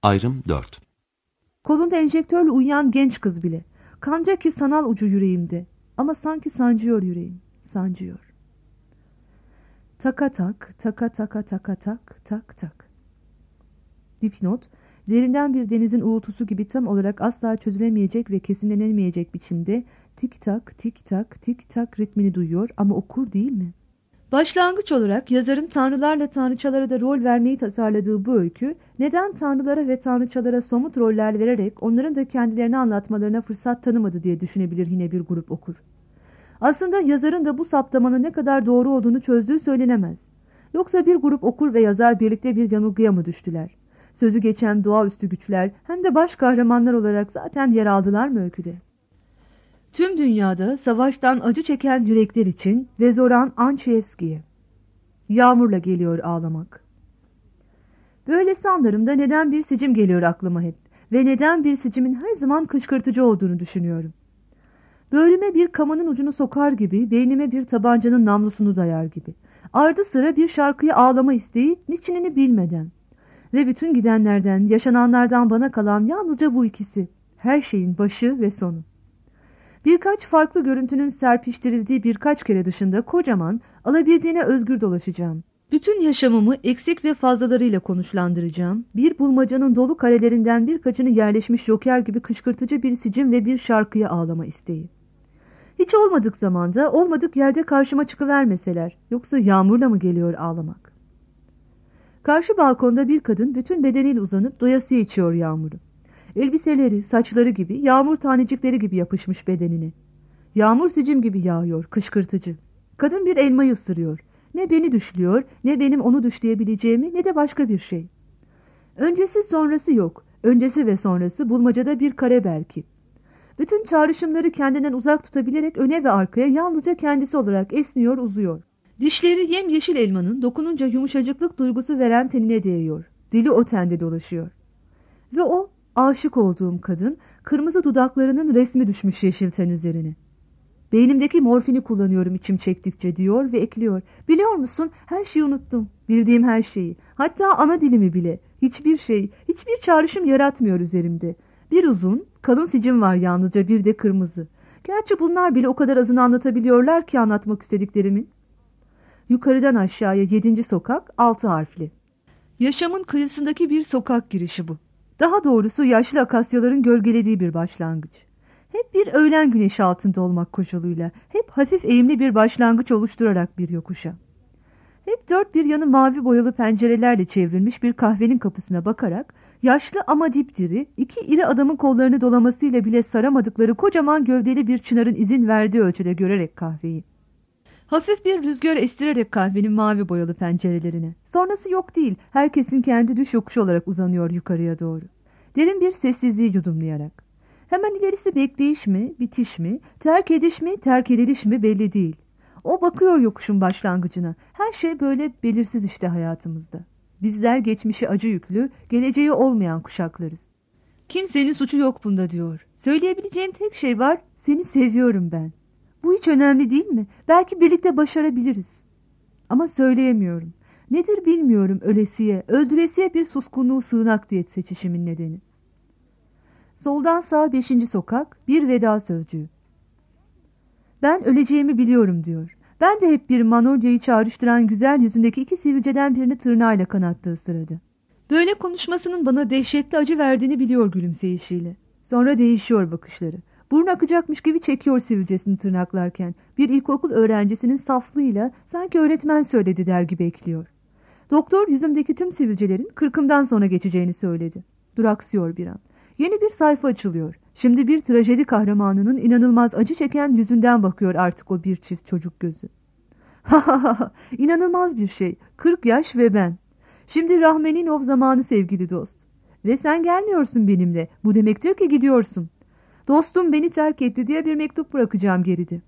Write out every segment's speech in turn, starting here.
Ayrım 4. Kolunda enjektörle uyuyan genç kız bile. Kanca ki sanal ucu yüreğimde. Ama sanki sancıyor yüreğim. Sancıyor. Taka tak, taka taka taka tak, tak tak. Dipnot, derinden bir denizin uğultusu gibi tam olarak asla çözülemeyecek ve kesinlenemeyecek biçimde tik tak, tik tak, tik tak ritmini duyuyor ama okur değil mi? Başlangıç olarak yazarın tanrılarla tanrıçalara da rol vermeyi tasarladığı bu öykü, neden tanrılara ve tanrıçalara somut roller vererek onların da kendilerini anlatmalarına fırsat tanımadı diye düşünebilir yine bir grup okur. Aslında yazarın da bu saptamanın ne kadar doğru olduğunu çözdüğü söylenemez. Yoksa bir grup okur ve yazar birlikte bir yanılgıya mı düştüler? Sözü geçen doğaüstü güçler hem de baş kahramanlar olarak zaten yer aldılar mı öyküde? Tüm dünyada savaştan acı çeken yürekler için ve Zoran Ançiyevski'ye. Yağmurla geliyor ağlamak. Böylesi anlarımda neden bir sicim geliyor aklıma hep ve neden bir sicimin her zaman kışkırtıcı olduğunu düşünüyorum. Böğrüme bir kamanın ucunu sokar gibi, beynime bir tabancanın namlusunu dayar gibi. Ardı sıra bir şarkıyı ağlama isteği, niçinini bilmeden. Ve bütün gidenlerden, yaşananlardan bana kalan yalnızca bu ikisi. Her şeyin başı ve sonu. Birkaç farklı görüntünün serpiştirildiği birkaç kere dışında kocaman, alabildiğine özgür dolaşacağım. Bütün yaşamımı eksik ve fazlalarıyla konuşlandıracağım. Bir bulmacanın dolu karelerinden birkaçını yerleşmiş joker gibi kışkırtıcı bir sicim ve bir şarkıya ağlama isteği. Hiç olmadık zamanda, olmadık yerde karşıma çıkıvermeseler, yoksa yağmurla mı geliyor ağlamak? Karşı balkonda bir kadın bütün bedeniyle uzanıp doyasıya içiyor yağmuru. Elbiseleri, saçları gibi, yağmur tanecikleri gibi yapışmış bedenine. Yağmur sicim gibi yağıyor, kışkırtıcı. Kadın bir elmayı ısırıyor. Ne beni düşlüyor, ne benim onu düşleyebileceğimi, ne de başka bir şey. Öncesi sonrası yok. Öncesi ve sonrası bulmacada bir kare belki. Bütün çağrışımları kendinden uzak tutabilerek öne ve arkaya yalnızca kendisi olarak esniyor, uzuyor. Dişleri yemyeşil elmanın dokununca yumuşacıklık duygusu veren tenine değiyor. Dili o tende dolaşıyor. Ve o aşık olduğum kadın kırmızı dudaklarının resmi düşmüş yeşil ten üzerine. Beynimdeki morfini kullanıyorum içim çektikçe diyor ve ekliyor. Biliyor musun, her şeyi unuttum. Bildiğim her şeyi. Hatta ana dilimi bile. Hiçbir şey, hiçbir çağrışım yaratmıyor üzerimde. Bir uzun, kalın sicim var yalnızca, bir de kırmızı. Gerçi bunlar bile o kadar azını anlatabiliyorlar ki anlatmak istediklerimin. Yukarıdan aşağıya 7. sokak, 6 harfli. Yaşamın kıyısındaki bir sokak girişi bu. Daha doğrusu yaşlı akasyaların gölgelediği bir başlangıç. Hep bir öğlen güneşi altında olmak koşuluyla, hep hafif eğimli bir başlangıç oluşturarak bir yokuşa. Hep dört bir yanı mavi boyalı pencerelerle çevrilmiş bir kahvenin kapısına bakarak, yaşlı ama dipdiri, iki iri adamın kollarını dolamasıyla bile saramadıkları kocaman gövdeli bir çınarın izin verdiği ölçüde görerek kahveyi. Hafif bir rüzgar estirerek kahvenin mavi boyalı pencerelerine. Sonrası yok değil, herkesin kendi düş yokuşu olarak uzanıyor yukarıya doğru. Derin bir sessizliği yudumlayarak. Hemen ilerisi bekleyiş mi, bitiş mi, terk ediş mi, terk ediliş mi belli değil. O bakıyor yokuşun başlangıcına. Her şey böyle belirsiz işte hayatımızda. Bizler geçmişi acı yüklü, geleceği olmayan kuşaklarız. Kimsenin suçu yok bunda diyor. Söyleyebileceğim tek şey var, seni seviyorum ben. Bu hiç önemli değil mi? Belki birlikte başarabiliriz. Ama söyleyemiyorum. Nedir bilmiyorum ölesiye, öldüresiye bir suskunluğu sığınak diye seçişimin nedeni. Soldan sağa 5. sokak, bir veda sözcüğü. Ben öleceğimi biliyorum diyor. Ben de hep bir Manolya'yı çağrıştıran güzel yüzündeki iki sivilceden birini tırnağıyla kanattığı sırada. Böyle konuşmasının bana dehşetli acı verdiğini biliyor gülümseyişiyle. Sonra değişiyor bakışları. Burnu akacakmış gibi çekiyor sivilcesini tırnaklarken. Bir ilkokul öğrencisinin saflığıyla sanki öğretmen söyledi der gibi ekliyor. Doktor yüzümdeki tüm sivilcelerin 40'ımdan sonra geçeceğini söyledi. Duraksıyor bir an. Yeni bir sayfa açılıyor. Şimdi bir trajedi kahramanının inanılmaz acı çeken yüzünden bakıyor artık o bir çift çocuk gözü. Ha ha ha, inanılmaz bir şey. 40 yaş ve ben. Şimdi Rahmeninov zamanı sevgili dost. Ve sen gelmiyorsun benimle. Bu demektir ki gidiyorsun. Dostum beni terk etti diye bir mektup bırakacağım geride.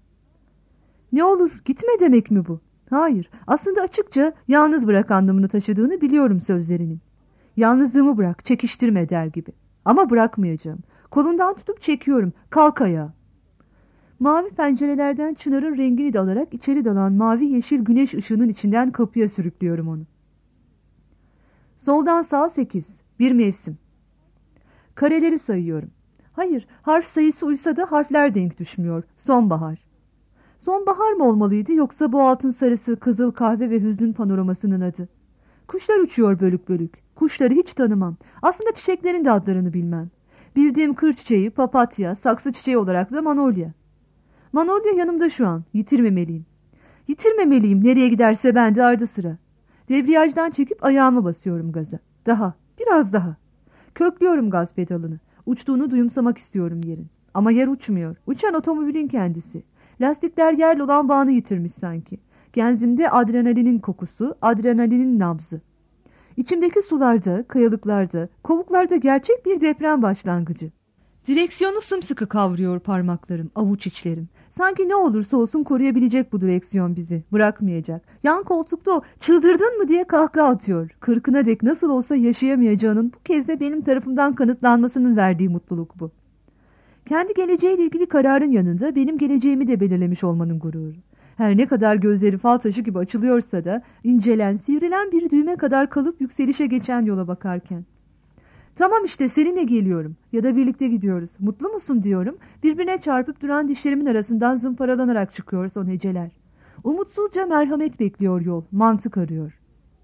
Ne olur, gitme demek mi bu? Hayır, aslında açıkça yalnız bırak anlamını taşıdığını biliyorum sözlerinin. Yalnızlığımı bırak, çekiştirme der gibi. Ama bırakmayacağım. Kolundan tutup çekiyorum. Kalk ayağa. Mavi pencerelerden çınarın rengini de alarak içeri dalan mavi yeşil güneş ışığının içinden kapıya sürüklüyorum onu. Soldan sağa 8. Bir mevsim. Kareleri sayıyorum. Hayır, harf sayısı uysa da harfler denk düşmüyor. Sonbahar. Sonbahar mı olmalıydı yoksa bu altın sarısı, kızıl kahve ve hüznün panoramasının adı? Kuşlar uçuyor bölük bölük. Kuşları hiç tanımam. Aslında çiçeklerin de adlarını bilmem. Bildiğim kır çiçeği, papatya, saksı çiçeği olarak da manolya. Manolya yanımda şu an. Yitirmemeliyim. Yitirmemeliyim. Nereye giderse ben de ardı sıra. Debriyajdan çekip ayağımı basıyorum gaza. Daha, biraz daha. Köklüyorum gaz pedalını. Uçtuğunu duyumsamak istiyorum yerin. Ama yer uçmuyor. Uçan otomobilin kendisi. Lastikler yerle olan bağını yitirmiş sanki. Genzimde adrenalinin kokusu, adrenalinin nabzı. İçimdeki sularda, kayalıklarda, kovuklarda gerçek bir deprem başlangıcı. Direksiyonu sımsıkı kavruyor parmaklarım, avuç içlerim. Sanki ne olursa olsun koruyabilecek bu direksiyon bizi. Bırakmayacak. Yan koltukta o çıldırdın mı diye kahkaha atıyor. Kırkına dek nasıl olsa yaşayamayacağının bu kez de benim tarafımdan kanıtlanmasının verdiği mutluluk bu. Kendi geleceğiyle ilgili kararın yanında benim geleceğimi de belirlemiş olmanın gururu. Her ne kadar gözleri fal taşı gibi açılıyorsa da incelen, sivrilen bir düğme kadar kalıp yükselişe geçen yola bakarken. Tamam işte seninle geliyorum ya da birlikte gidiyoruz. Mutlu musun diyorum. Birbirine çarpıp duran dişlerimin arasından zımparalanarak çıkıyor son heceler. Umutsuzca merhamet bekliyor yol, mantık arıyor.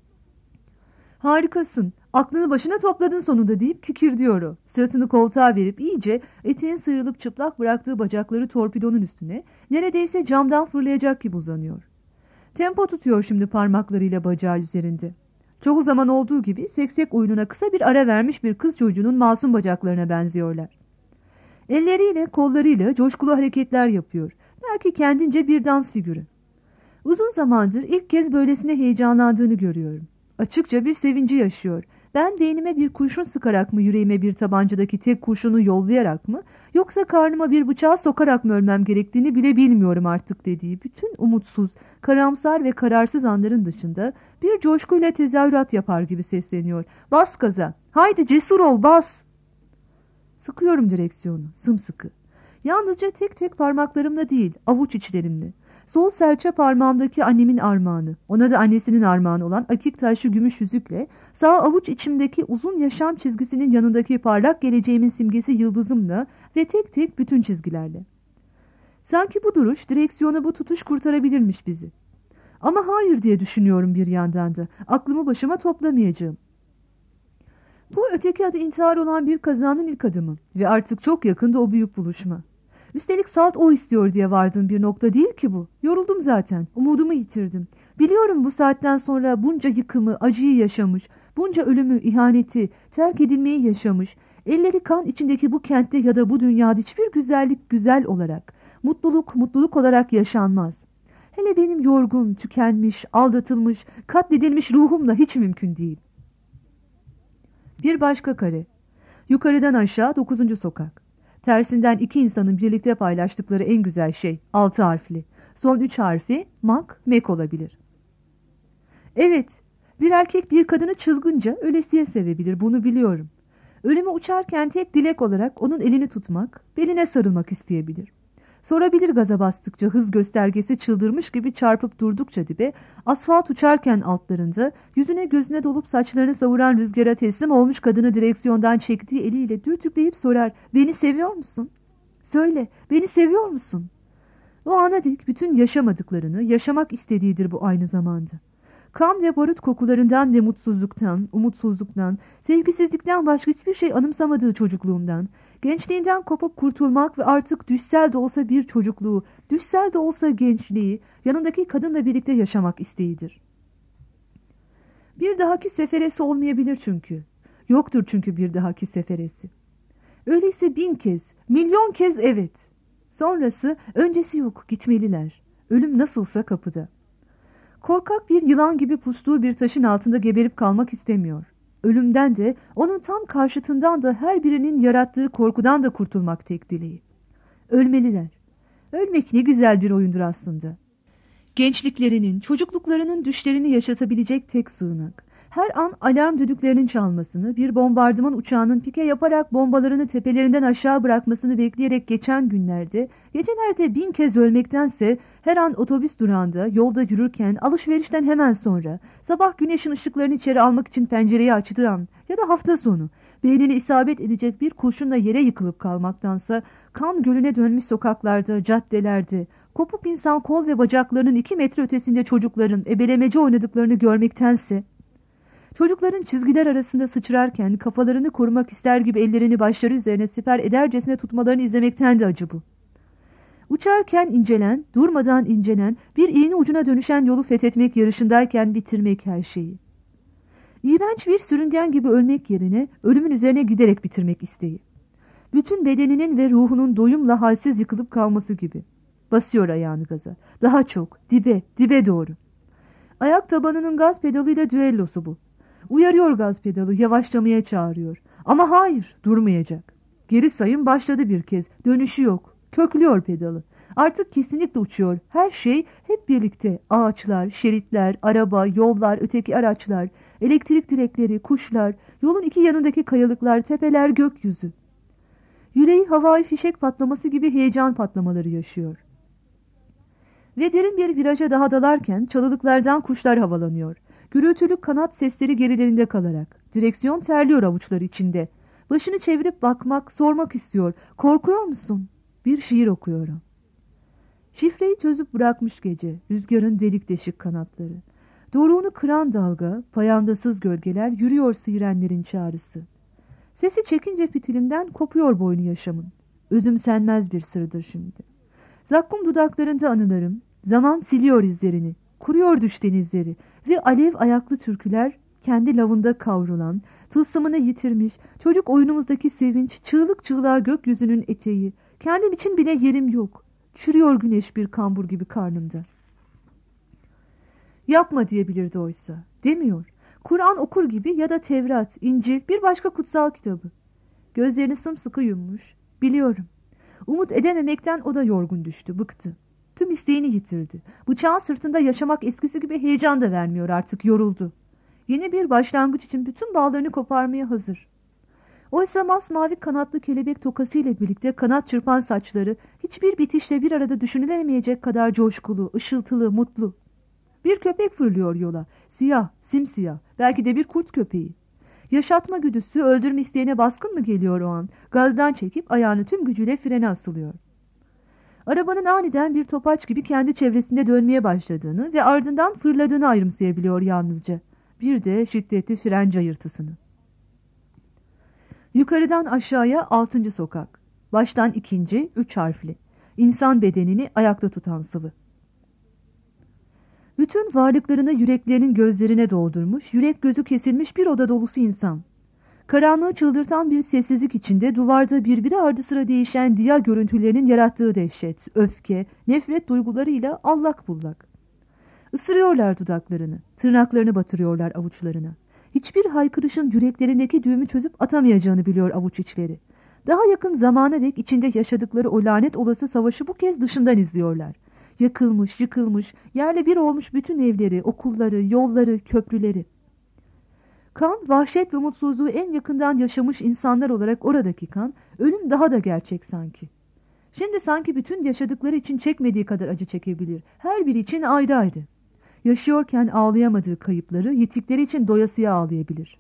Harikasın, aklını başına topladın sonunda deyip kikir diyor o. Sırtını koltuğa verip iyice eteğin sıyrılıp çıplak bıraktığı bacakları torpidonun üstüne neredeyse camdan fırlayacak gibi uzanıyor. Tempo tutuyor şimdi parmaklarıyla bacağı üzerinde. Çoğu zaman olduğu gibi seksek oyununa kısa bir ara vermiş bir kız çocuğunun masum bacaklarına benziyorlar. Elleriyle, kollarıyla coşkulu hareketler yapıyor. Belki kendince bir dans figürü. Uzun zamandır ilk kez böylesine heyecanlandığını görüyorum. Açıkça bir sevinci yaşıyor. Ben beynime bir kurşun sıkarak mı, yüreğime bir tabancadaki tek kurşunu yollayarak mı, yoksa karnıma bir bıçağı sokarak mı ölmem gerektiğini bile bilmiyorum artık dediği bütün umutsuz, karamsar ve kararsız anların dışında bir coşkuyla tezahürat yapar gibi sesleniyor. Bas gaza, haydi cesur ol, bas. Sıkıyorum direksiyonu, sımsıkı. Yalnızca tek tek parmaklarımla değil, avuç içlerimle. Sol serçe parmağımdaki annemin armağanı, ona da annesinin armağanı olan akik taşlı gümüş yüzükle, sağ avuç içimdeki uzun yaşam çizgisinin yanındaki parlak geleceğimin simgesi yıldızımla ve tek tek bütün çizgilerle. Sanki bu duruş, direksiyonu bu tutuş kurtarabilirmiş bizi. Ama hayır diye düşünüyorum bir yandan da, aklımı başıma toplamayacağım. Bu öteki adı intihar olan bir kazanın ilk adımı ve artık çok yakında o büyük buluşma. Üstelik salt o istiyor diye vardığım bir nokta değil ki bu. Yoruldum zaten, umudumu yitirdim. Biliyorum bu saatten sonra bunca yıkımı, acıyı yaşamış, bunca ölümü, ihaneti, terk edilmeyi yaşamış, elleri kan içindeki bu kentte ya da bu dünyada hiçbir güzellik güzel olarak, mutluluk mutluluk olarak yaşanmaz. Hele benim yorgun, tükenmiş, aldatılmış, katledilmiş ruhumla hiç mümkün değil. Bir başka kare. Yukarıdan aşağı 9. sokak. Tersinden iki insanın birlikte paylaştıkları en güzel şey 6 harfli. Son 3 harfi mek olabilir. Evet, bir erkek bir kadını çılgınca ölesiye sevebilir, bunu biliyorum. Ölüme uçarken tek dilek olarak onun elini tutmak, beline sarılmak isteyebilir. Sorabilir gaza bastıkça, hız göstergesi çıldırmış gibi çarpıp durdukça dibe, asfalt uçarken altlarında, yüzüne gözüne dolup saçlarını savuran rüzgara teslim olmuş kadını direksiyondan çektiği eliyle dürtükleyip sorar, beni seviyor musun? Söyle, beni seviyor musun? O ana dek bütün yaşamadıklarını yaşamak istediğidir bu aynı zamanda. Kan ve barut kokularından ve mutsuzluktan, umutsuzluktan, sevgisizlikten başka hiçbir şey anımsamadığı çocukluğundan, gençliğinden kopup kurtulmak ve artık düşsel de olsa bir çocukluğu, düşsel de olsa gençliği, yanındaki kadınla birlikte yaşamak isteğidir. Bir dahaki seferesi olmayabilir çünkü. Yoktur çünkü bir dahaki seferesi. Öyleyse 1000 kez, milyon kez evet. Sonrası, öncesi yok, gitmeliler. Ölüm nasılsa kapıda. Korkak bir yılan gibi pustuğu bir taşın altında geberip kalmak istemiyor. Ölümden de, onun tam karşıtından da her birinin yarattığı korkudan da kurtulmak tek dileği. Ölmeliler. Ölmek ne güzel bir oyundur aslında. Gençliklerinin, çocukluklarının düşlerini yaşatabilecek tek sığınak. Her an alarm düdüklerinin çalmasını, bir bombardıman uçağının pike yaparak bombalarını tepelerinden aşağı bırakmasını bekleyerek geçen günlerde, gecelerde 1000 kez ölmektense her an otobüs durağında, yolda yürürken, alışverişten hemen sonra, sabah güneşin ışıklarını içeri almak için pencereyi açtığı an ya da hafta sonu, beynine isabet edecek bir kurşunla yere yıkılıp kalmaktansa, kan gölüne dönmüş sokaklarda, caddelerde, kopuk insan kol ve bacaklarının 2 metre ötesinde çocukların ebelemece oynadıklarını görmektense, çocukların çizgiler arasında sıçrarken kafalarını korumak ister gibi ellerini başları üzerine siper edercesine tutmalarını izlemekten de acı bu. Uçarken incelen, durmadan incelen, bir iğne ucuna dönüşen yolu fethetmek yarışındayken bitirmek her şeyi. İğrenç bir sürüngen gibi ölmek yerine ölümün üzerine giderek bitirmek isteği. Bütün bedeninin ve ruhunun doyumla halsiz yıkılıp kalması gibi. Basıyor ayağını gaza. Daha çok, dibe doğru. Ayak tabanının gaz pedalıyla düellosu bu. Uyarıyor gaz pedalı, yavaşlamaya çağırıyor. Ama hayır, durmayacak. Geri sayım başladı bir kez. Dönüşü yok. Köklüyor pedalı. Artık kesinlikle uçuyor. Her şey hep birlikte. Ağaçlar, şeritler, araba, yollar, öteki araçlar, elektrik direkleri, kuşlar, yolun iki yanındaki kayalıklar, tepeler, gökyüzü. Yüreği havai fişek patlaması gibi heyecan patlamaları yaşıyor. Ve derin bir viraja daha dalarken çalılıklardan kuşlar havalanıyor. Gürültülü kanat sesleri gerilerinde kalarak. Direksiyon terliyor avuçları içinde. Başını çevirip bakmak, sormak istiyor. Korkuyor musun? Bir şiir okuyorum. Şifreyi çözüp bırakmış gece. Rüzgarın delik deşik kanatları. Doruğunu kıran dalga, payandasız gölgeler, yürüyor sirenlerin çağrısı. Sesi çekince fitilimden kopuyor boynu yaşamın. Özümsenmez bir sırdır şimdi. Zakkum dudaklarında anılarım. Zaman siliyor izlerini. Kuruyor düş denizleri ve alev ayaklı türküler kendi lavında kavrulan, tılsımını yitirmiş, çocuk oyunumuzdaki sevinç, çığlık çığlığa gökyüzünün eteği. Kendim için bile yerim yok. Çürüyor güneş bir kambur gibi karnımda. Yapma diyebilirdi oysa. Demiyor. Kur'an okur gibi ya da Tevrat, İncil, bir başka kutsal kitabı. Gözlerini sımsıkı yummuş. Biliyorum. Umut edememekten o da yorgun düştü, bıktı. Tüm isteğini yitirdi. Bıçağın sırtında yaşamak eskisi gibi heyecan da vermiyor artık, yoruldu. Yeni bir başlangıç için bütün bağlarını koparmaya hazır. Oysa masmavi kanatlı kelebek tokasıyla birlikte kanat çırpan saçları hiçbir bitişle bir arada düşünülemeyecek kadar coşkulu, ışıltılı, mutlu. Bir köpek fırlıyor yola. Siyah, simsiyah, belki de bir kurt köpeği. Yaşatma güdüsü öldürme isteğine baskın mı geliyor o an? Gazdan çekip ayağını tüm gücüyle frene asılıyor. Arabanın aniden bir topaç gibi kendi çevresinde dönmeye başladığını ve ardından fırladığını ayrımsayabiliyor yalnızca. Bir de şiddetli fren cayırtısını. Yukarıdan aşağıya 6. sokak. Baştan 2. 3 harfli. İnsan bedenini ayakta tutan sıvı. Bütün varlıklarını yüreklerinin gözlerine doldurmuş, yürek gözü kesilmiş bir oda dolusu insan. Karanlığı çıldırtan bir sessizlik içinde duvarda birbiri ardı sıra değişen diya görüntülerinin yarattığı dehşet, öfke, nefret duygularıyla allak bullak. Isırıyorlar dudaklarını, tırnaklarını batırıyorlar avuçlarına. Hiçbir haykırışın yüreklerindeki düğümü çözüp atamayacağını biliyor avuç içleri. Daha yakın zamana dek içinde yaşadıkları o lanet olası savaşı bu kez dışından izliyorlar. Yakılmış, yıkılmış, yerle bir olmuş bütün evleri, okulları, yolları, köprüleri. Kan, vahşet ve mutsuzluğu en yakından yaşamış insanlar olarak oradaki kan, ölüm daha da gerçek sanki. Şimdi sanki bütün yaşadıkları için çekmediği kadar acı çekebilir. Her biri için ayrı ayrı. Yaşıyorken ağlayamadığı kayıpları, yitikleri için doyasıya ağlayabilir.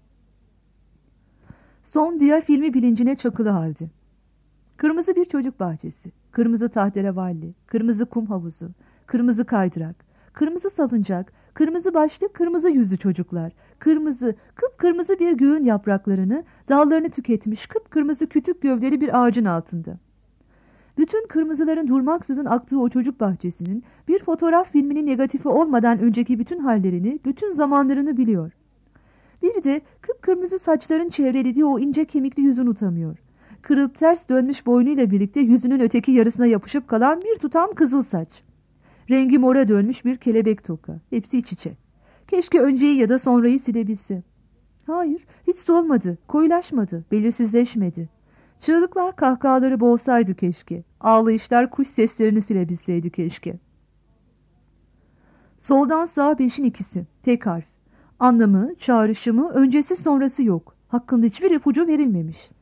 Son Dia filmi bilincine çakılı halde. Kırmızı bir çocuk bahçesi, kırmızı tahterevalli, kırmızı kum havuzu, kırmızı kaydırak, kırmızı salıncak, kırmızı başlı, kırmızı yüzlü çocuklar, kırmızı, kıpkırmızı bir göğün yapraklarını, dallarını tüketmiş kıpkırmızı kütük gövdeli bir ağacın altında. Bütün kırmızıların durmaksızın aktığı o çocuk bahçesinin bir fotoğraf filminin negatifi olmadan önceki bütün hallerini, bütün zamanlarını biliyor. Bir de kıpkırmızı saçların çevrelediği o ince kemikli yüzünü unutamıyor. Kırılıp ters dönmüş boynuyla birlikte yüzünün öteki yarısına yapışıp kalan bir tutam kızıl saç. Rengi mora dönmüş bir kelebek toka. Hepsi iç içe. Keşke önceyi ya da sonrayı silebilse. Hayır, hiç solmadı, koyulaşmadı, belirsizleşmedi. Çığlıklar, kahkahaları boğsaydı keşke. Ağlayışlar kuş seslerini silebilseydi keşke. Soldan sağa 5'in ikisi. Tek harf. Anlamı, çağrışımı, öncesi sonrası yok. Hakkında hiçbir ipucu verilmemiş.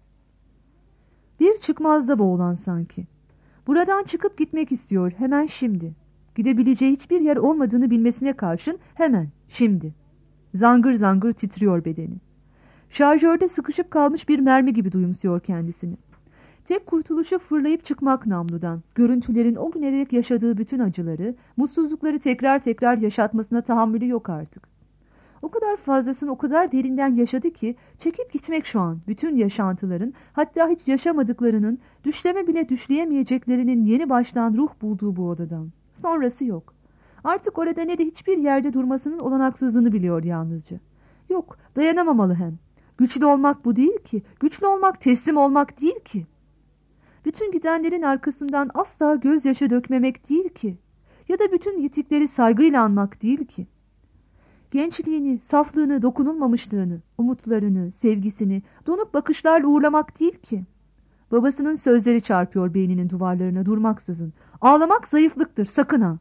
Bir çıkmazda boğulan sanki. Buradan çıkıp gitmek istiyor hemen şimdi. Gidebileceği hiçbir yer olmadığını bilmesine karşın hemen şimdi. Zangır zangır titriyor bedeni. Şarjörde sıkışıp kalmış bir mermi gibi duyumsuyor kendisini. Tek kurtuluşu fırlayıp çıkmak namludan. Görüntülerin o güne dek yaşadığı bütün acıları, mutsuzlukları tekrar tekrar yaşatmasına tahammülü yok artık. O kadar fazlasını o kadar derinden yaşadı ki çekip gitmek şu an bütün yaşantıların, hatta hiç yaşamadıklarının, düşleme bile düşleyemeyeceklerinin yeni baştan ruh bulduğu bu odadan. Sonrası yok. Artık orada ne de hiçbir yerde durmasının olanaksızlığını biliyor yalnızca. Yok, dayanamamalı hem. Güçlü olmak bu değil ki. Güçlü olmak teslim olmak değil ki. Bütün gidenlerin arkasından asla gözyaşı dökmemek değil ki. Ya da bütün yitikleri saygıyla anmak değil ki. Gençliğini, saflığını, dokunulmamışlığını, umutlarını, sevgisini donuk bakışlarla uğurlamak değil ki. Babasının sözleri çarpıyor beyninin duvarlarına durmaksızın. Ağlamak zayıflıktır, sakın ha.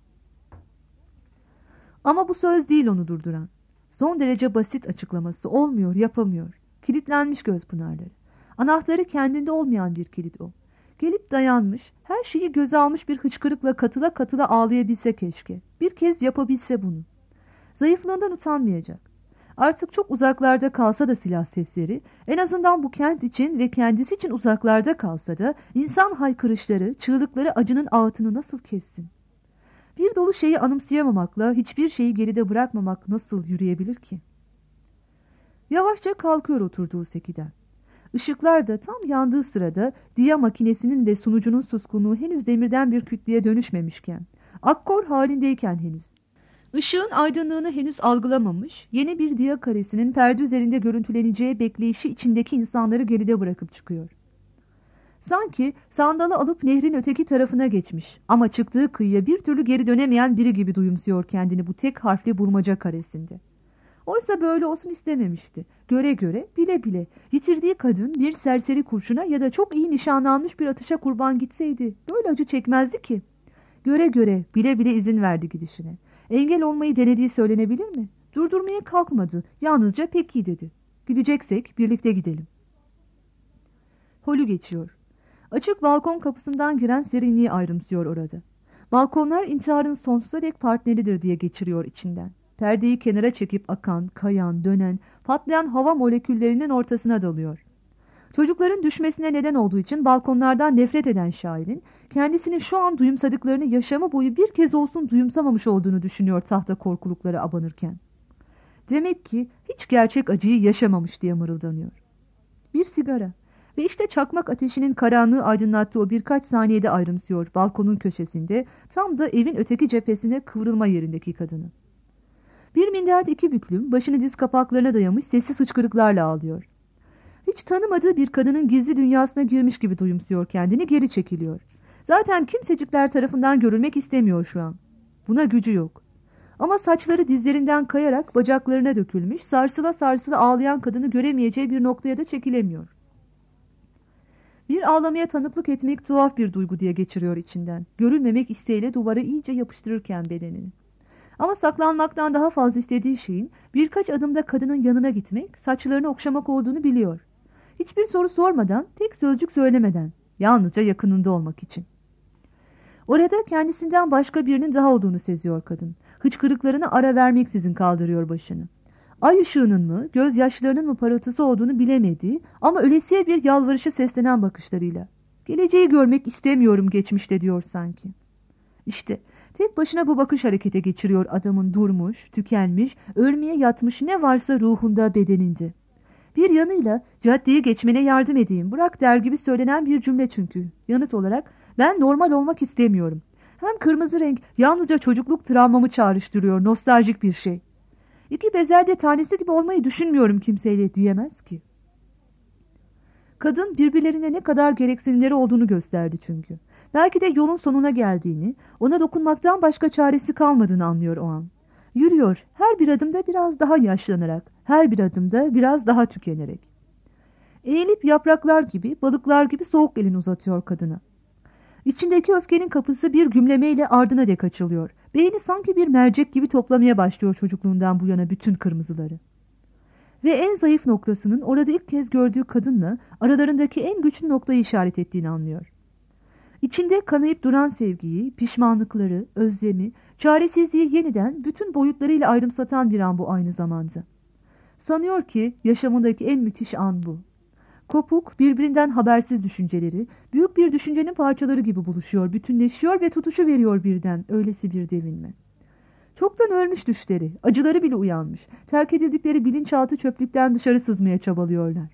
Ama bu söz değil onu durduran. Son derece basit açıklaması, olmuyor, yapamıyor. Kilitlenmiş göz pınarları. Anahtarı kendinde olmayan bir kilit o. Gelip dayanmış, her şeyi göze almış bir hıçkırıkla katıla katıla ağlayabilse keşke. Bir kez yapabilse bunu. Zayıflığından utanmayacak. Artık çok uzaklarda kalsa da silah sesleri, en azından bu kent için ve kendisi için uzaklarda kalsa da insan haykırışları, çığlıkları acının ağıtını nasıl kessin? Bir dolu şeyi anımsayamamakla hiçbir şeyi geride bırakmamak nasıl yürüyebilir ki? Yavaşça kalkıyor oturduğu sekiden. Işıklar da tam yandığı sırada diya makinesinin ve sunucunun suskunluğu henüz demirden bir kütleye dönüşmemişken, akkor halindeyken henüz. Işığın aydınlığını henüz algılamamış, yeni bir diya karesinin perde üzerinde görüntüleneceği bekleyişi içindeki insanları geride bırakıp çıkıyor. Sanki sandalı alıp nehrin öteki tarafına geçmiş ama çıktığı kıyıya bir türlü geri dönemeyen biri gibi duyumsuyor kendini bu tek harfli bulmaca karesinde. Oysa böyle olsun istememişti. Göre göre, bile bile yitirdiği kadın bir serseri kurşuna ya da çok iyi nişanlanmış bir atışa kurban gitseydi böyle acı çekmezdi ki. Göre göre, bile bile izin verdi gidişine. Engel olmayı denediği söylenebilir mi? Durdurmaya kalkmadı. Yalnızca peki dedi. Gideceksek birlikte gidelim. Holü geçiyor. Açık balkon kapısından giren serinliği ayrımsıyor orada. Balkonlar intiharın sonsuza dek partneridir diye geçiriyor içinden. Perdeyi kenara çekip akan, kayan, dönen, patlayan hava moleküllerinin ortasına dalıyor. Çocukların düşmesine neden olduğu için balkonlardan nefret eden şairin kendisinin şu an duyumsadıklarını yaşamı boyu bir kez olsun duyumsamamış olduğunu düşünüyor tahta korkuluklara abanırken. Demek ki hiç gerçek acıyı yaşamamış diye mırıldanıyor. Bir sigara ve işte çakmak ateşinin karanlığı aydınlattığı o birkaç saniyede ayrımsıyor balkonun köşesinde tam da evin öteki cephesine kıvrılma yerindeki kadını. Bir minderde iki büklüm başını diz kapaklarına dayamış sessiz hıçkırıklarla ağlıyor. Hiç tanımadığı bir kadının gizli dünyasına girmiş gibi duyumsuyor kendini, geri çekiliyor. Zaten kimsecikler tarafından görülmek istemiyor şu an. Buna gücü yok. Ama saçları dizlerinden kayarak bacaklarına dökülmüş, sarsıla sarsıla ağlayan kadını göremeyeceği bir noktaya da çekilemiyor. Bir ağlamaya tanıklık etmek tuhaf bir duygu diye geçiriyor içinden. Görülmemek isteğiyle duvara iyice yapıştırırken bedenini. Ama saklanmaktan daha fazla istediği şeyin birkaç adımda kadının yanına gitmek, saçlarını okşamak olduğunu biliyor. Hiçbir soru sormadan, tek sözcük söylemeden, yalnızca yakınında olmak için. Orada kendisinden başka birinin daha olduğunu seziyor kadın. Hıçkırıklarını ara vermeksizin kaldırıyor başını. Ay ışığının mı, gözyaşlarının mı parıltısı olduğunu bilemediği ama ölesiye bir yalvarışı seslenen bakışlarıyla. Geleceği görmek istemiyorum geçmişte diyor sanki. İşte tek başına bu bakış harekete geçiriyor adamın durmuş, tükenmiş, ölmeye yatmış ne varsa ruhunda, bedeninde. Bir yanıyla caddeyi geçmene yardım edeyim, bırak der gibi söylenen bir cümle çünkü. Yanıt olarak ben normal olmak istemiyorum. Hem kırmızı renk yalnızca çocukluk travmamı çağrıştırıyor, nostaljik bir şey. İki bezelye tanesi gibi olmayı düşünmüyorum kimseyle diyemez ki. Kadın birbirlerine ne kadar gereksinimleri olduğunu gösterdi çünkü. Belki de yolun sonuna geldiğini, ona dokunmaktan başka çaresi kalmadığını anlıyor o an. Yürüyor, her bir adımda biraz daha yaşlanarak, her bir adımda biraz daha tükenerek. Eğilip yapraklar gibi, balıklar gibi soğuk elini uzatıyor kadına. İçindeki öfkenin kapısı bir gümlemeyle ardına dek açılıyor. Beyni sanki bir mercek gibi toplamaya başlıyor çocukluğundan bu yana bütün kırmızıları. Ve en zayıf noktasının orada ilk kez gördüğü kadınla aralarındaki en güçlü noktayı işaret ettiğini anlıyor. İçinde kanayıp duran sevgiyi, pişmanlıkları, özlemi, çaresizliği yeniden bütün boyutlarıyla ayrımsatan bir an bu aynı zamanda. Sanıyor ki yaşamındaki en müthiş an bu. Kopuk, birbirinden habersiz düşünceleri, büyük bir düşüncenin parçaları gibi buluşuyor, bütünleşiyor ve tutuşu veriyor birden, öylesi bir devinme. Çoktan ölmüş düşleri, acıları bile uyanmış, terk edildikleri bilinçaltı çöplükten dışarı sızmaya çabalıyorlar.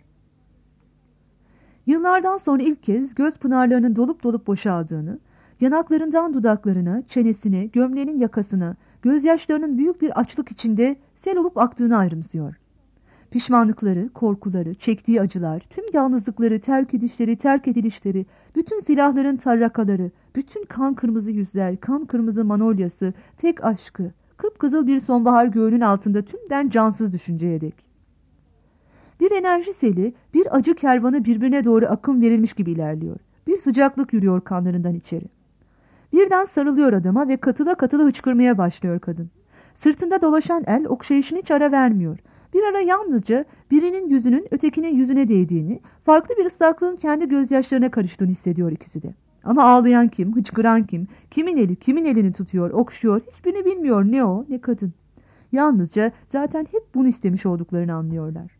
Yıllardan sonra ilk kez göz pınarlarının dolup dolup boşaldığını, yanaklarından dudaklarına, çenesine, gömleğinin yakasına, gözyaşlarının büyük bir açlık içinde sel olup aktığını ayrımsıyor. Pişmanlıkları, korkuları, çektiği acılar, tüm yalnızlıkları, terk edişleri, terk edilişleri, bütün silahların tarrakaları, bütün kan kırmızı yüzler, kan kırmızı manolyası, tek aşkı, kıpkızıl bir sonbahar göğünün altında tümden cansız düşünceye dek. Bir enerji seli, bir acı kervanı birbirine doğru akım verilmiş gibi ilerliyor. Bir sıcaklık yürüyor kanlarından içeri. Birden sarılıyor adama ve katıla katıla hıçkırmaya başlıyor kadın. Sırtında dolaşan el okşayışını hiç ara vermiyor. Bir ara yalnızca birinin yüzünün ötekinin yüzüne değdiğini, farklı bir ıslaklığın kendi gözyaşlarına karıştığını hissediyor ikisi de. Ama ağlayan kim, hıçkıran kim, kimin eli kimin elini tutuyor, okşuyor, hiçbirini bilmiyor ne o ne kadın. Yalnızca zaten hep bunu istemiş olduklarını anlıyorlar.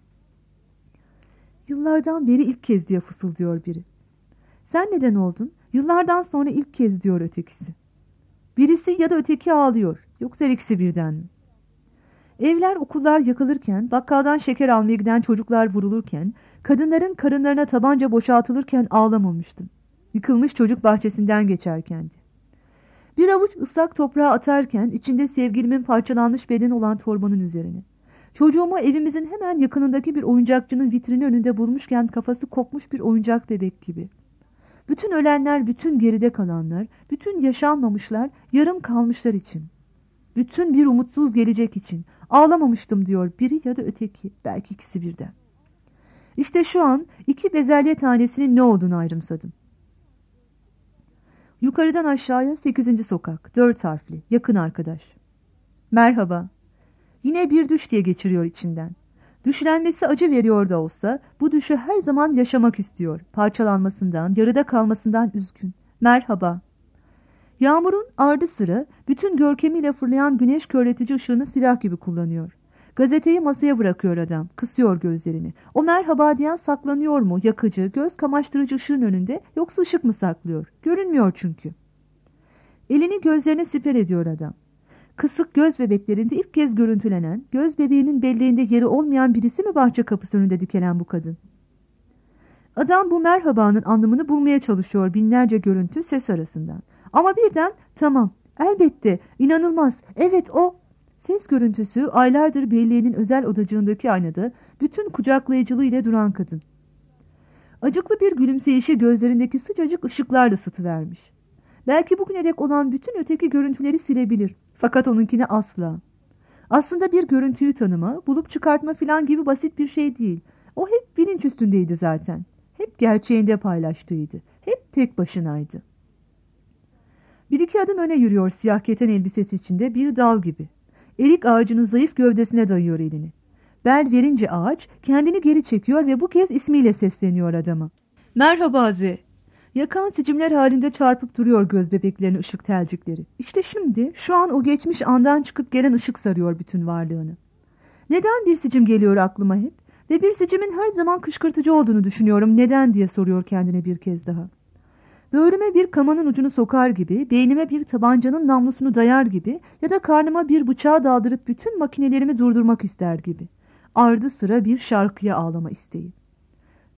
Yıllardan beri ilk kez diye fısıldıyor biri. Sen neden oldun? Yıllardan sonra ilk kez diyor ötekisi. Birisi ya da öteki ağlıyor. Yoksa ikisi birden mi? Evler, okullar yakılırken, bakkaldan şeker almaya giden çocuklar vurulurken, kadınların karınlarına tabanca boşaltılırken ağlamamıştım. Yıkılmış çocuk bahçesinden geçerkendi. Bir avuç ıslak toprağa atarken içinde sevgilimin parçalanmış bedeni olan torbanın üzerine. Çocuğumu evimizin hemen yakınındaki bir oyuncakçının vitrini önünde bulmuşken kafası kopmuş bir oyuncak bebek gibi. Bütün ölenler, bütün geride kalanlar, bütün yaşanmamışlar, yarım kalmışlar için. Bütün bir umutsuz gelecek için. Ağlamamıştım diyor biri ya da öteki, belki ikisi birden. İşte şu an 2 bezelye tanesinin ne olduğunu ayrımsadım. Yukarıdan aşağıya 8. sokak, 4 harfli, yakın arkadaş. Merhaba. Yine bir düş diye geçiriyor içinden. Düşlenmesi acı veriyor da olsa bu düşü her zaman yaşamak istiyor. Parçalanmasından, yarıda kalmasından üzgün. Merhaba. Yağmurun ardı sıra bütün görkemiyle fırlayan güneş körletici ışığını silah gibi kullanıyor. Gazeteyi masaya bırakıyor adam, kısıyor gözlerini. O merhaba diyen saklanıyor mu yakıcı, göz kamaştırıcı ışığın önünde, yoksa ışık mı saklıyor? Görünmüyor çünkü. Elini gözlerine siper ediyor adam. Kısık göz bebeklerinde ilk kez görüntülenen, göz bebeğinin belleğinde yeri olmayan birisi mi bahçe kapısı önünde dikelen bu kadın? Adam bu merhabanın anlamını bulmaya çalışıyor binlerce görüntü ses arasından. Ama birden tamam, elbette, inanılmaz, evet o. Ses görüntüsü aylardır belleğinin özel odacığındaki aynada bütün kucaklayıcılığı duran kadın. Acıklı bir gülümseyişi gözlerindeki sıcacık ışıklarla ısıtıvermiş. Belki bugüne dek olan bütün öteki görüntüleri silebilir. Fakat onunkine asla. Aslında bir görüntüyü tanıma, bulup çıkartma filan gibi basit bir şey değil. O hep bilinç üstündeydi zaten. Hep gerçeğinde paylaştığıydı. Hep tek başınaydı. 1-2 adım öne yürüyor siyah keten elbisesi içinde bir dal gibi. Erik ağacının zayıf gövdesine dayıyor elini. Bel verince ağaç kendini geri çekiyor ve bu kez ismiyle sesleniyor adama. Merhaba Z. Yakan sicimler halinde çarpıp duruyor göz bebeklerinin ışık telcikleri. İşte şimdi, şu an o geçmiş andan çıkıp gelen ışık sarıyor bütün varlığını. Neden bir sicim geliyor aklıma hep? Ve bir sicimin her zaman kışkırtıcı olduğunu düşünüyorum. Neden diye soruyor kendine bir kez daha. Böğrüme bir kamanın ucunu sokar gibi, beynime bir tabancanın namlusunu dayar gibi ya da karnıma bir bıçağı daldırıp bütün makinelerimi durdurmak ister gibi. Ardı sıra bir şarkıya ağlama isteği.